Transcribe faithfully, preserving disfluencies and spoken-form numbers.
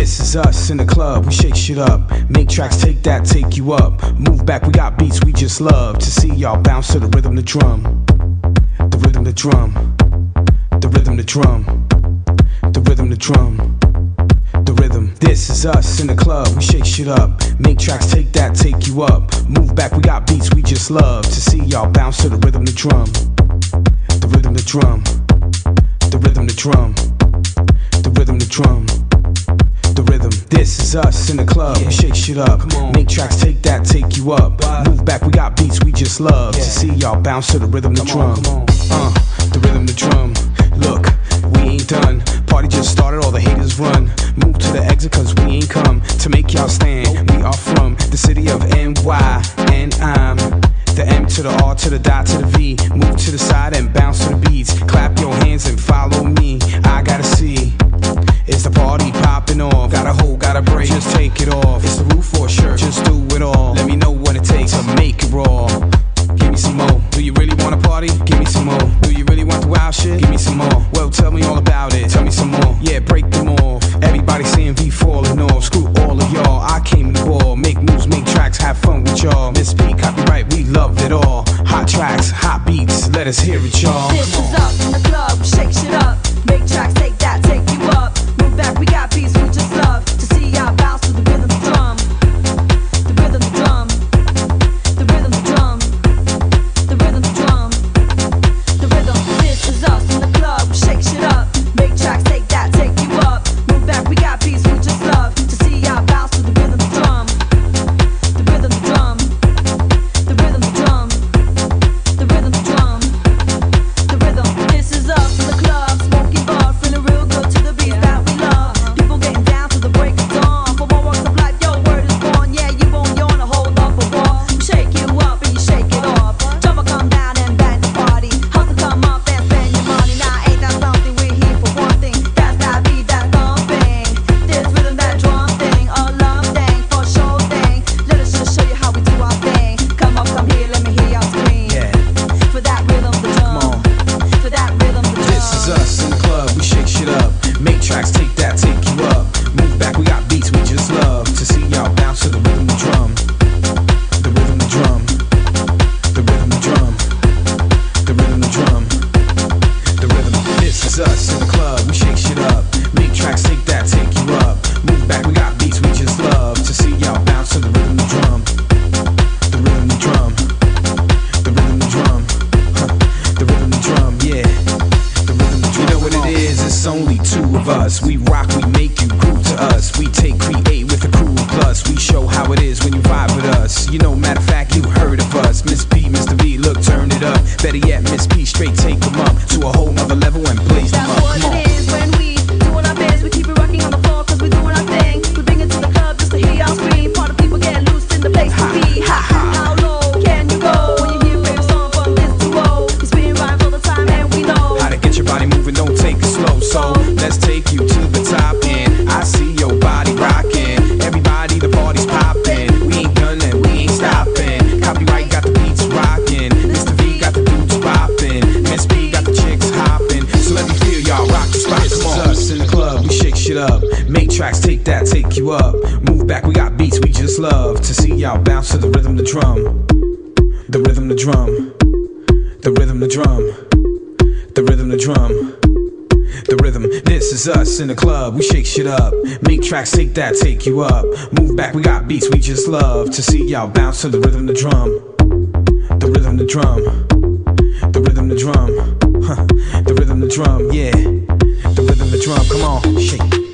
This is us in the club, we shake shit up. Make tracks, take that, take you up. Move back, we got beats we just love to see y'all bounce to the rhythm, the drum. The rhythm, the drum. The rhythm, the drum. The rhythm, the drum. The rhythm. This is us in the club, we shake shit up. Make tracks, take that, take you up. Move back, we got beats we just love to see y'all bounce to the rhythm, the drum. The rhythm, the drum. The rhythm, the drum. The rhythm, the drum. The rhythm. This is us in the club, yeah. We shake shit up. Make tracks, take that, take you up. What? Move back, we got beats we just love yeah. to see y'all bounce to the rhythm, the come drum. On, uh, the rhythm, the drum. Look, we ain't done. Party just started, all the haters run. Move to the exit cause we ain't come to make y'all stand. We are from the city of N Y, and I'm the M to the R to the dot to the V. Move to the side and bounce to the beats. Clap your hands and follow me. I gotta see, it's the party popping off. Gotta hold, gotta break, just take it off. It's the roof or shirt, just do it all. Let me know what it takes to make it raw. Give me some more. Do you really wanna party? Give me some more. Do you really want the wild shit? Give me some more. Well, tell me all about it. Tell me some more. Yeah, break them off. Everybody saying V falling off. Screw all of y'all. I came to ball. Make moves, make tracks, have fun with y'all. Miss P, copyright, we loved it all. Hot tracks, hot beats. Let us hear it, y'all. This is us in the club. Shake shit up. Make tracks, take that, take you up. Move back, we got beats we just love to see y'all bounce to the rhythm, the drum. The rhythm, the drum. The rhythm, the drum. The rhythm, the drum. The rhythm. This is us in the club. Shake shit up. Make tracks, take that, take you up. Move back, we got beats we just love to see y'all bounce to the rhythm, the drum. The rhythm, the drum. The rhythm, the drum. The rhythm, the drum. The rhythm. This is us in the club, smoking bars, feeling real good to the beat that we love. People getting down to the break of dawn. For more walks of life, your word is born. Yeah, you won't yawn or hold up a wall. We shake you up and you shake it off. Jump or come down and bang the party. Hustle, come up and spend your money. Now ain't that something? We're here for one thing. That's that beat, that thumping. This rhythm, that drum thing, a love thing, for sure thing. Let us just show you how we do our thing. Come up, come here, let me hear y'all scream. Yeah. For that rhythm, the drum. For that rhythm, the drum. This is us in the club, we shake shit up. Make tracks, take that, take you up. Move back, we got beats we just love to see y'all bounce to the rhythm, the drum. The rhythm, the drum. The rhythm, the drum. The rhythm, the drum. The rhythm. This is us in the club, we shake shit up. Make tracks, take that, take you up. Move back, we got beats we just love to see y'all bounce to the rhythm, the drum. The rhythm, the drum. The rhythm, the drum. Huh. The rhythm, the drum, yeah. The rhythm, the drum. You know what it is, it's only two of us. We rock, we make you groove to us. We take, create with a crew plus. We show how it is when you vibe with us. You know, matter of fact, you heard of us. Miss P, Mister V, look, turn it up. Better yet, Miss P, straight take them up to a whole nother level and blaze them That's up. what Come on. it is when we doing our biz. We keep it rocking on the floor cause we doing our thing. We bring it to the club just to hear y'all scream. Part of people getting loose in the place to be. Ha ha. How low can you go when you hear favorite song from this duo? We spin rhymes all the time and we know How to get your body moving, don't take it slow. So let's take you to the top and I see your body rocking. Everybody, the party's popping. We ain't done and we ain't stopping. Copyright got the beats rocking. Mister V got the dudes popping. Miss P got the chicks hopping. So let me feel y'all rock the spot. Come on. Us in the club, we shake shit up. Make tracks, take that, take you up. Move back, we got beats we just love to see y'all bounce to the rhythm, the drum. The rhythm, the drum. The rhythm, the drum. The rhythm, the drum. The rhythm. This is us in the club, we shake shit up. Make tracks, take that, take you up. Move back, we got beats we just love to see y'all bounce to the rhythm, the drum. The rhythm, the drum. The rhythm, the drum. Huh. The rhythm, the drum, yeah. The rhythm, the drum, come on, shake.